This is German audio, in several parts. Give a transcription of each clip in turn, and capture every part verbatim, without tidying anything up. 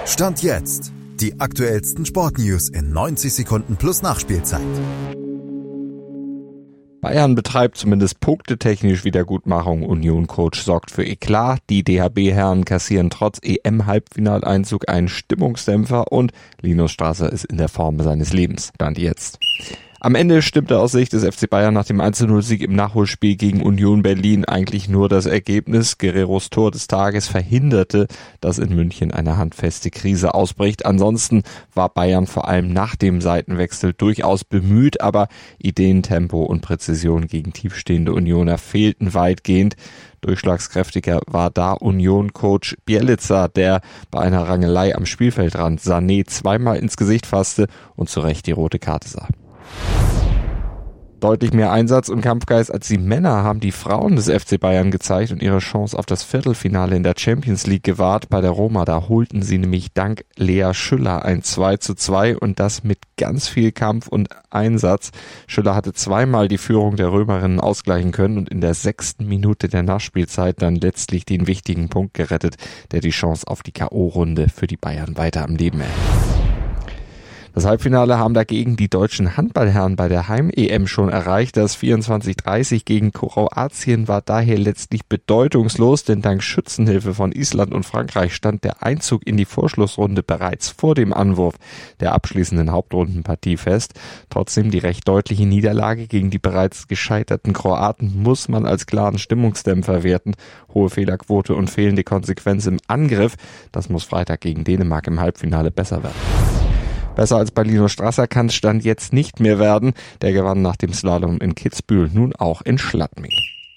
Stand jetzt. Die aktuellsten Sportnews in neunzig Sekunden plus Nachspielzeit. Bayern betreibt zumindest punktetechnisch Wiedergutmachung. Union-Coach sorgt für Eklat. Die D H B-Herren kassieren trotz E M-Halbfinaleinzug einen Stimmungsdämpfer und Linus Strasser ist in der Form seines Lebens. Stand jetzt. Am Ende stimmte aus Sicht des F C Bayern nach dem eins zu null Sieg im Nachholspiel gegen Union Berlin eigentlich nur das Ergebnis. Guerreiros Tor des Tages verhinderte, dass in München eine handfeste Krise ausbricht. Ansonsten war Bayern vor allem nach dem Seitenwechsel durchaus bemüht, aber Ideen, Tempo und Präzision gegen tiefstehende Unioner fehlten weitgehend. Durchschlagskräftiger war da Union-Coach Bielica, der bei einer Rangelei am Spielfeldrand Sané zweimal ins Gesicht fasste und zu Recht die rote Karte sah. Deutlich mehr Einsatz und Kampfgeist als die Männer haben die Frauen des F C Bayern gezeigt und ihre Chance auf das Viertelfinale in der Champions League gewahrt. Bei der Roma, da holten sie nämlich dank Lea Schüller ein zwei zu zwei und das mit ganz viel Kampf und Einsatz. Schüller hatte zweimal die Führung der Römerinnen ausgleichen können und in der sechsten Minute der Nachspielzeit dann letztlich den wichtigen Punkt gerettet, der die Chance auf die K O-Runde für die Bayern weiter am Leben erhält. Das Halbfinale haben dagegen die deutschen Handballherren bei der Heim-E M schon erreicht. Das vierundzwanzig dreißig gegen Kroatien war daher letztlich bedeutungslos, denn dank Schützenhilfe von Island und Frankreich stand der Einzug in die Vorschlussrunde bereits vor dem Anwurf der abschließenden Hauptrundenpartie fest. Trotzdem die recht deutliche Niederlage gegen die bereits gescheiterten Kroaten muss man als klaren Stimmungsdämpfer werten. Hohe Fehlerquote und fehlende Konsequenz im Angriff, das muss Freitag gegen Dänemark im Halbfinale besser werden. Besser als bei Linus Strasser kann es Stand jetzt nicht mehr werden. Der gewann nach dem Slalom in Kitzbühel nun auch in Schladming.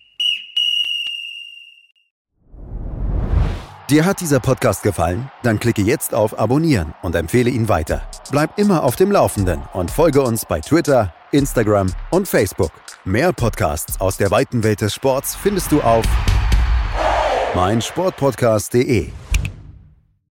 Dir hat dieser Podcast gefallen? Dann klicke jetzt auf Abonnieren und empfehle ihn weiter. Bleib immer auf dem Laufenden und folge uns bei Twitter, Instagram und Facebook. Mehr Podcasts aus der weiten Welt des Sports findest du auf meinsportpodcast punkt de.